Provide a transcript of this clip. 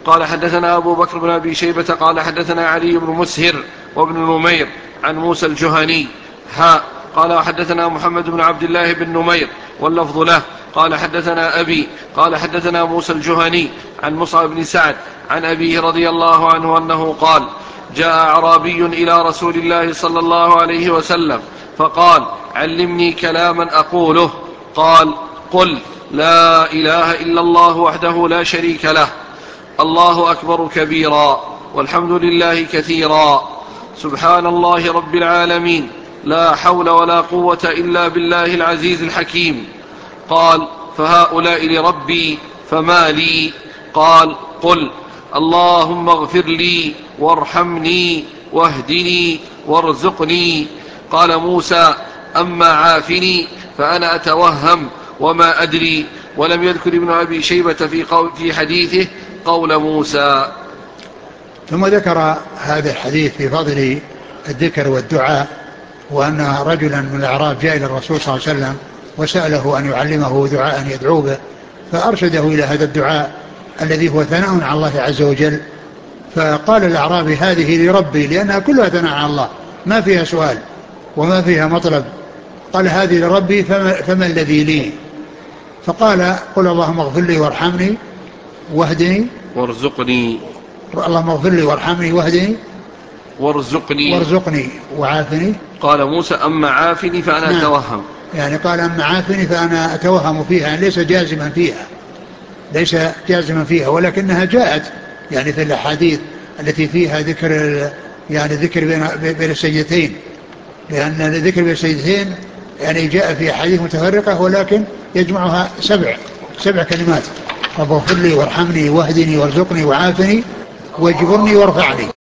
قال حدثنا أبو بكر بن أبي شيبة قال حدثنا علي بن مسهر وابن نمير عن موسى الجهني قال حدثنا محمد بن عبد الله بن نمير واللفظ له قال حدثنا أبي قال حدثنا موسى الجهني عن مصعب بن سعد عن أبيه رضي الله عنه أنه قال جاء أعرابي إلى رسول الله صلى الله عليه وسلم فقال علمني كلاما أقوله. قال قل لا إله إلا الله وحده لا شريك له الله أكبر كبيرا والحمد لله كثيرا سبحان الله رب العالمين لا حول ولا قوة إلا بالله العزيز الحكيم. قال فهؤلاء لربي فما لي؟ قال قل اللهم اغفر لي وارحمني واهدني وارزقني. قال موسى أما عافني فأنا أتوهم وما أدري. ولم يذكر ابن أبي شيبة في حديثه قول موسى. ثم ذكر هذا الحديث في فضل الذكر والدعاء، وأن رجلا من الأعراب جاء إلى الرسول صلى الله عليه وسلم وسأله أن يعلمه دعاء يدعو به، فأرشده إلى هذا الدعاء الذي هو ثناء على الله عز وجل. فقال الأعرابي هذه لربي، لأنها كلها ثناء على الله ما فيها سؤال وما فيها مطلب. قال هذه لربي فما الذي لي؟ فقال قل اللهم اغفر لي وارحمني واهدني وارزقني. اللهم اغفر لي وارحمني واهدني وارزقني وعافني. قال موسى أما عافني فأنا أتوهم، يعني قال أما عافني فأنا أتوهم فيها، يعني ليس جازما فيها ولكنها جاءت يعني في الأحاديث التي فيها ذكر يعني ذكر بين السجدتين، لأن الذكر بين السجدتين يعني جاء في أحاديث متفرقة ولكن يجمعها سبع كلمات: رب اغفر لي وارحمني واهدني وارزقني وعافني واجبرني وارفعني.